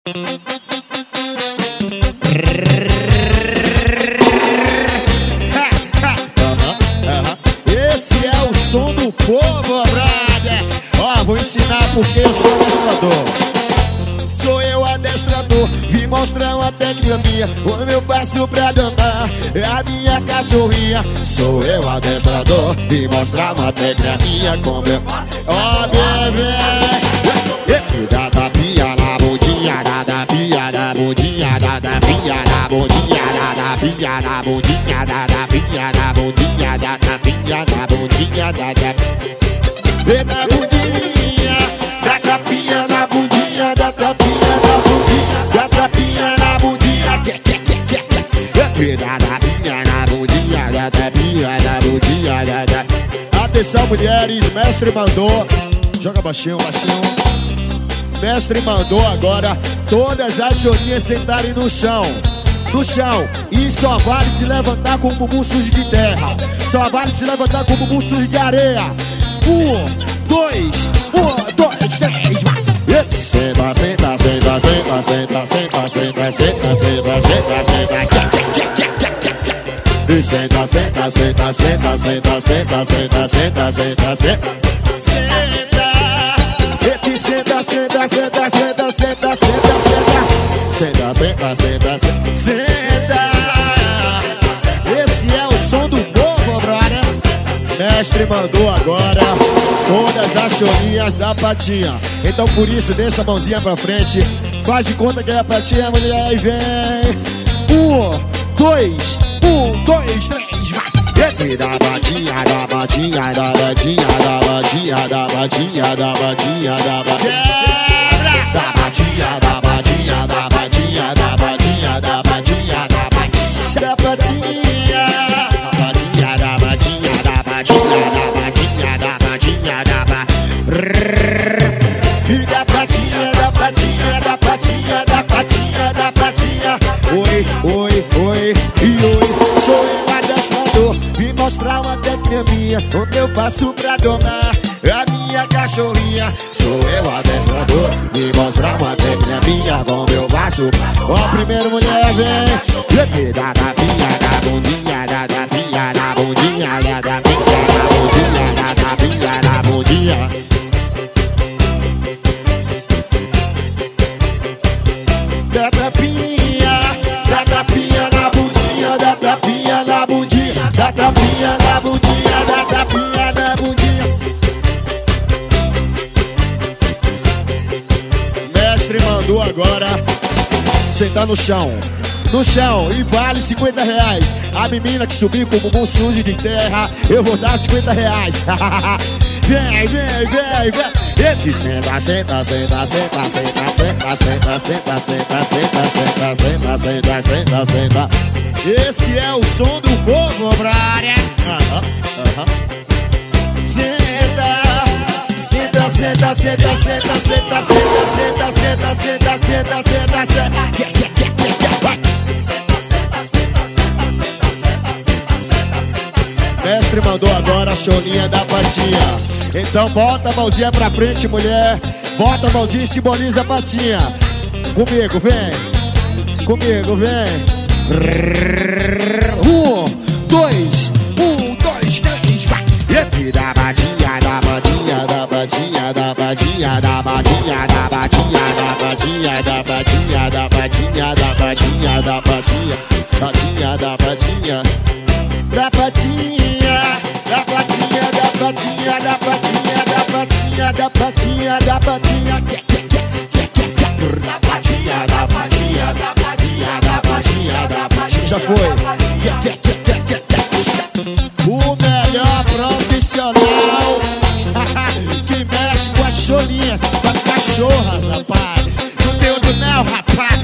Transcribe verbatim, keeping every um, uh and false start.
Esse é o som do povo, brother. Ó, vou ensinar porque eu sou adestrador. Sou eu adestrador, vim mostrar uma técnica minha. O meu passo pra dançar é a minha cachorrinha. Sou eu adestrador, vim mostrar uma técnica minha. Como eu faço, ó, bebê. Dá tapinha na bundinha, dá tapinha na bundinha, dá tapinha na bundinha, dá tapinha na bundinha, dá tapinha na bundinha, dá tapinha na bundinha, dá tapinha na bundinha, dá tapinha na bundinha, dá tapinha na bundinha, dá tapinha na bundinha, dá tapinha na bundinha, dá tapinha na bundinha, dá tapinha. Atenção, mulheres, mestre mandou. Joga baixinho, baixinho. Mestre mandou agora todas as chorinhas sentarem no chão. No chão. E só vale se levantar com o bumbum sujo de terra. Só vale se levantar com o bumbum sujo de areia. Um, dois, um, dois, três, vai. Senta, senta, senta, senta, senta, senta, senta, senta, senta, senta, senta. Senta, senta, senta, senta, senta, senta, senta, senta, senta, senta. Senta, senta, senta, senta, senta, senta, senta, senta, senta, senta, senta. Esse é o som do povo, brother. Mestre mandou agora todas as chorinhas da patinha. Então por isso deixa a mãozinha pra frente. Faz de conta que é a patinha, mulher, e vem. Um, dois, um, dois, três, vai. Da batinha, da batinha, da batinha, da batinha, da batinha, da batinha, da batinha, da batinha, da batinha, da batinha, da batinha, da batinha, da batinha, da batinha, da batinha, da batinha, da batinha, da batinha, da batinha, da patinha, da patinha, da patinha, da patinha, da patinha. Oi, oi, oi, e oi, sou eu adestrador. Vim mostrar uma técnica minha, onde eu passo pra domar a minha cachorrinha. Sou eu adestrador, vim mostrar uma técnica minha, como eu passo. Ó, primeiro mulher, vem. Da tapinha, da bundinha, da tapinha, da bundinha, da tapinha, da bundinha, da tapinha, da bundinha. Da tapinha, da tapinha na bundinha, da tapinha na bundinha, da tapinha na bundinha, da tapinha na bundinha. Mestre mandou agora sentar no chão. No chão, e vale cinquenta reais. A menina que subir com o bumbum sujo de terra, eu vou dar cinquenta reais. Vem, vem, vem, vem. E senta, senta, senta, senta, senta, senta, senta, senta, senta, senta, senta, senta, senta, senta, senta. Esse é o som do povo, brother. Aham, aham. Senta, senta, senta, senta, senta, senta, senta, senta, senta, senta, senta, senta. Mestre mandou agora a chorinha da patinha. Então bota a mãozinha pra frente, mulher. Bota a mãozinha e simboliza a patinha. Comigo, vem. Comigo, vem. Um, dois, um, dois, três, vai. Da patinha, da patinha, da patinha, da patinha, da patinha, da patinha, da patinha, da patinha, da patinha, da patinha, da patinha, patinha, da patinha, da patinha, da patinha, da patinha, da patinha, da patinha, da patinha, da patinha, da patinha, da patinha, da patinha, da patinha, da patinha. Já foi. O melhor profissional que mexe com as chorinhas, com as cachorras, rapaz. Não tem outro não, rapaz.